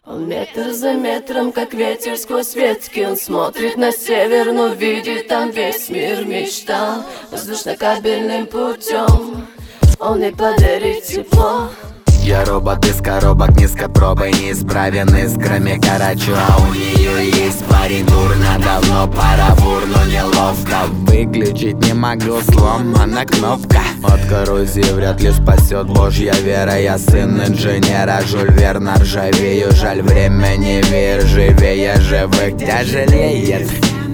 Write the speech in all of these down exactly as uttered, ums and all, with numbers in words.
Он метр за метром, как ветер сквозь ветки. Он смотрит на север, но видит там весь мир. Мечтал воздушно-кабельным путем. Он не подарит тепло. Я робот из коробок, низкопробой, неисправен искрами короче. А у нее есть парень, дурно, давно пора в урну, неловко. Выключить не могу, сломана кнопка. От коррозии вряд ли спасет Божья вера. Я сын инженера, Жюль Верна, ржавею. Жаль, время не верь, живее живых тяжелеет.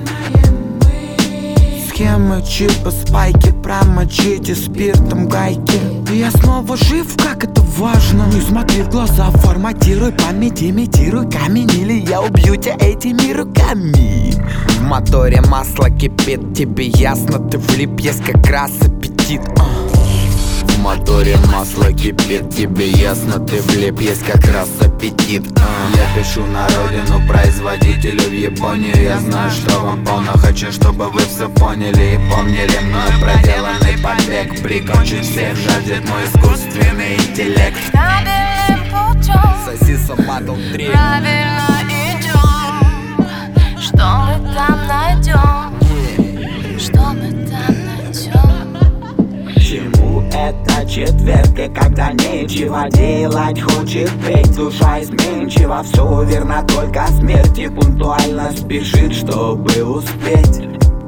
Схемы, чипы, спайки, промочите спиртом гайки. Я снова жив, как это важно. Не смотри в глаза, форматируй память, имитируй камень, или я убью тебя этими руками. В моторе масло кипит, тебе ясно, ты влип, есть как раз аппетит. В моторе масло кипит, тебе ясно, ты влип, есть как раз аппетит. Я пишу на родину производителю в Японию. Я знаю, что вам полно, хочу, чтобы вы все поняли и помнили мной проделанный побег. Прикончить всех жаждет мой искусственный интеллект. Правильным путем, Сосиса батл три. правильно идем. Что мы там найдем? Что мы там найдем? Чему это четверг, и когда нечего делать, хочет петь, душа изменчива, все верно, только смерть и пунктуально спешит, чтобы успеть.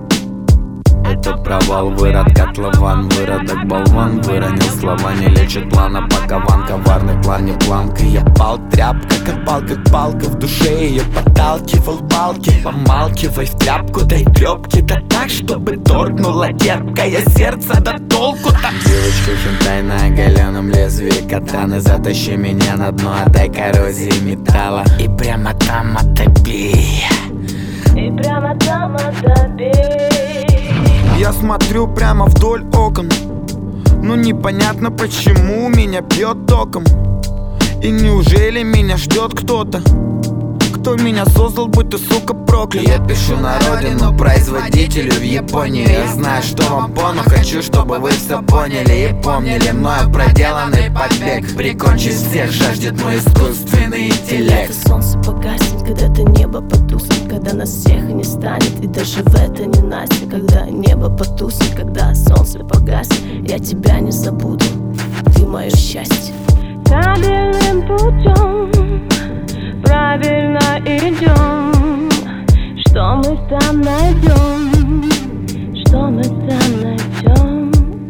Это провал, вырод, котлован, выродок, болван. Выронил слова, не лечит плана, пакован. Коварный план, не планка. Я пал, тряпка, как палка, палка. В душе ее подталкивал балки. Помалкивай в тряпку, дай трепки. Да так, чтобы торкнуло терпкое сердце до толку. Там девочка хентай на оголенном лезвии катаны. Затащи меня на дно, отдай коррозии металла. И прямо там отобей. И прямо там отобей. Я смотрю прямо вдоль окон, но непонятно, почему меня бьет током. И неужели меня ждет кто-то, кто меня создал, будь ты, сука, проклят. Я пишу на родину производителю в Японии. Я знаю, что вам пону, хочу, чтобы вы все поняли и помнили мною проделанный побег. Прикончить всех жаждет мой искусственный интеллект. Когда солнце погаснет, когда-то небо потуснет, когда нас всех не станет, и даже в это не Настя. Когда небо потуснет, когда солнце погаснет, я тебя не забуду, ты мое счастье. Правильным путем, правильно идем. Что мы там найдем? Что мы там найдем?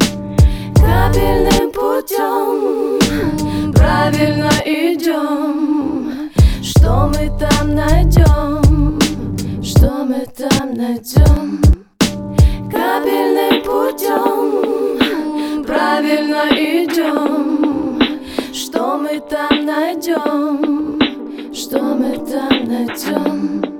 Правильным путем, правильно идем. Что мы там найдем? Что мы там найдем? Правильным путем, правильно идем. Что мы там найдем? Что мы там найдем?